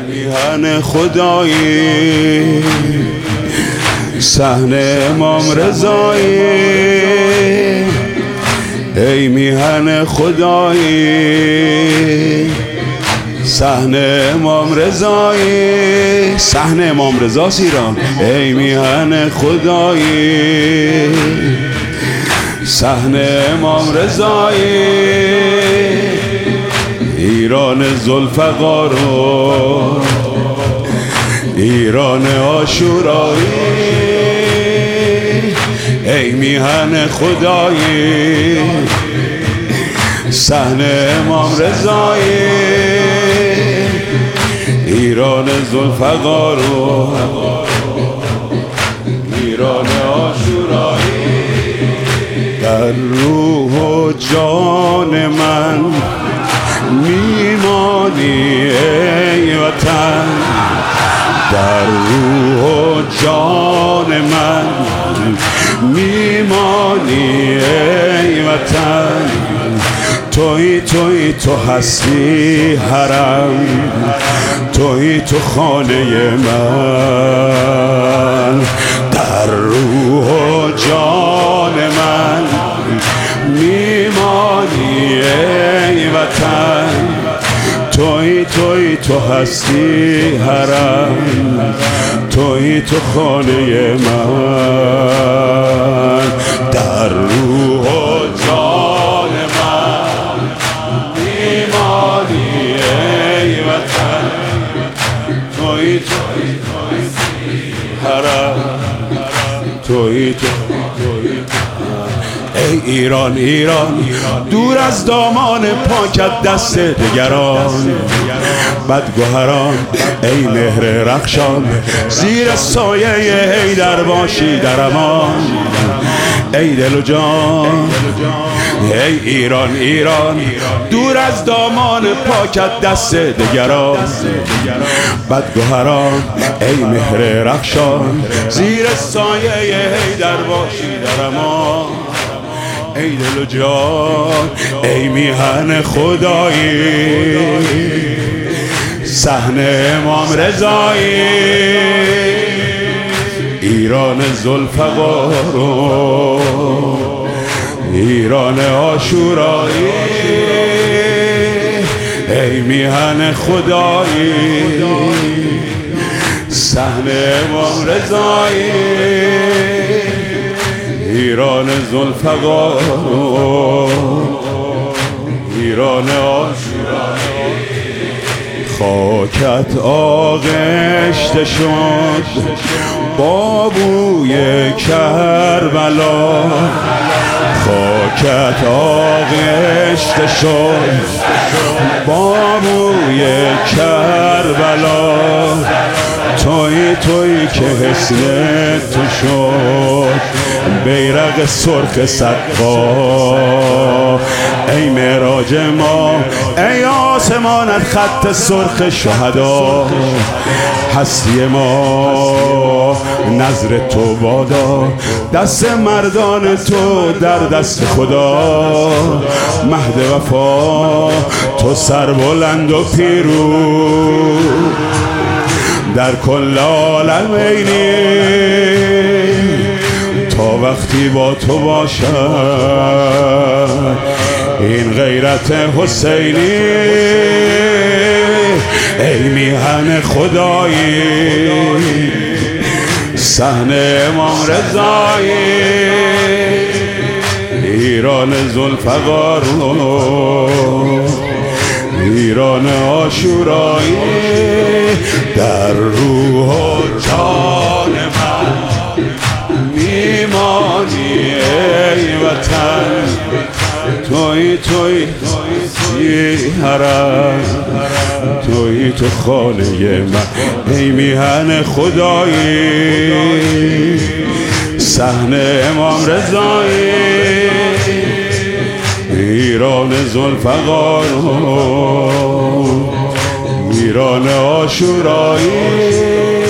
میهن خدایی، صحن امام رضایی، ای میهن خدایی، صحن امام رضایی، صحن امام رضاست ایران. ای میهن خدایی، صحن امام رضایی، ایران ذوالفقار و ایران عاشورایی، ای میهن خدایی، صحن امام رضایی، ایران ذوالفقار و ایران عاشورایی. در روح و جان من میمانی ای وطن، در روح و جان من میمانی ای وطن، تویی تو هستی حرم، تویی تو خانه من، در روح و جان من میمانی ای وطن، تویی تو هستی حرم، تویی تو خانه من، در روح و جان من میمانی ای وطن، تویی حرم، تویی ای ایران دور از دامان پاکت دست دگران، بدگوهران ای مهر رخشان، زیر سایه حیدر باشی در امان، ای دل و جان ای ایران دور از دامان پاکت دست دگران، بدگوهران ای مهر رخشان، زیر سایه حیدر باشی در امان، ای دل و جان ای میهن خدایی، صحن امام رضایی، ایران ذوالفقار و ایران عاشورایی، ای میهن خدایی، صحن امام رضایی، ایران ذوالفقار و ایران عاشورایی. خاکت آغشته شد با بوی کربلا، خاکت آغشته شد با بوی کربلا، تویی که حسن تو شد بیرق سرخ سقا، ای معراج ما ای آسمانت خط سرخ شهدا، هستی ما نظر تو بادا، دست مردان تو در دست خدا، مهد وفا تو سربلند و پیروز در کل عالمینی، تا وقتی با تو باشد این غیرت حسینی، ای میهن خدایی، صحن امام رضایی، ایران ذوالفقار و ایران عاشورایی، در روح و جان من میمانی ای وطن، تویی حرم، تویی تو خانه من، ای میهن خدایی، صحن امام رضایی، ایران ذوالفقار و ایران عاشورایی.